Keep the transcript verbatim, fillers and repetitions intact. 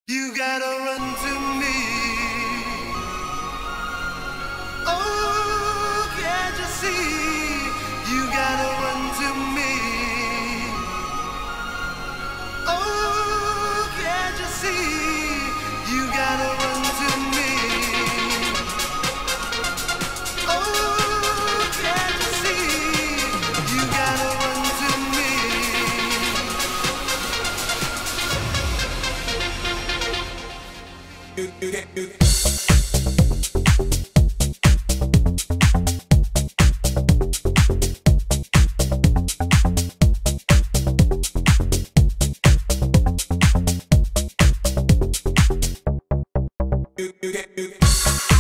You gotta run to me. Oh, can't you see? You gotta run to me. Oh, can't you see? You gotta run to me. Oh, can't you see? You gotta run to me. You, you, you. You, you, you.